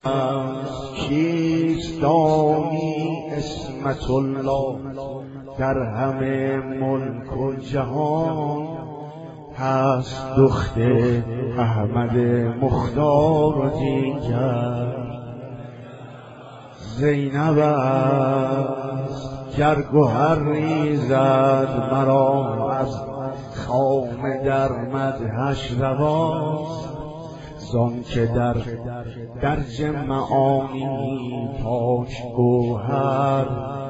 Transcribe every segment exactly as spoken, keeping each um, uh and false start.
کیست دانی اسمت الله در همه ملک و جهان؟ هست دخت احمد مختار و دیگر زینب است گر گهر ریزد مرا از خام در مدحش رواست، زان که در درج معانی پاک گوهر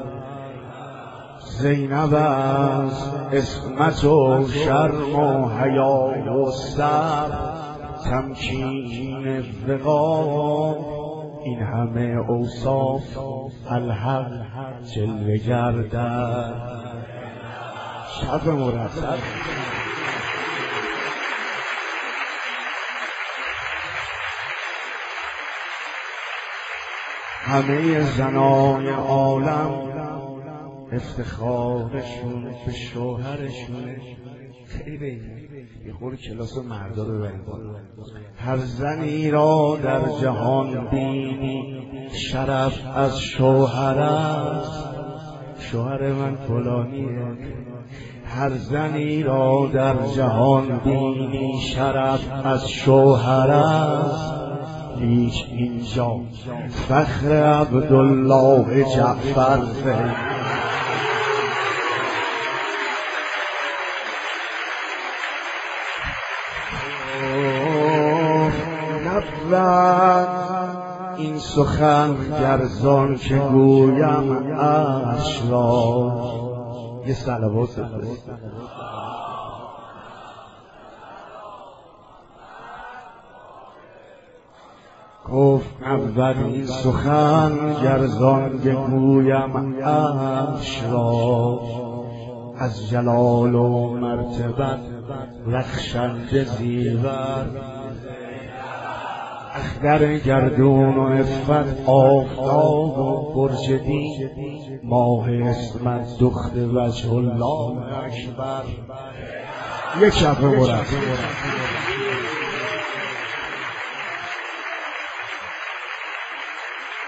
زینب است عصمت و شرم و حیا و صبر تمکین وقار، این همه اوصاف الحق جلوه گردد شب مرتب. همه زنان عالم افتخارشون به شوهرشون خیلی یه خورده کلاس مردا رو ببریم. هر زنی را در جهان بینی شرف از شوهر است، شوهر من فلانیه. هر زنی را در جهان بینی شرف از شوهر است، لیک اینجا فخر عبدالله جعفر فی این سخن گرزان که گویم عرش را یه صلوات بفرست. گفت اول این سخن گرزان که گویم عرش را، از جلال و مرتبت رخشنده زیور، اخگر گردون و عفت آفتاب و برج دین، ماه اسمت دخت وجه الله اکبر. یک شب مرتب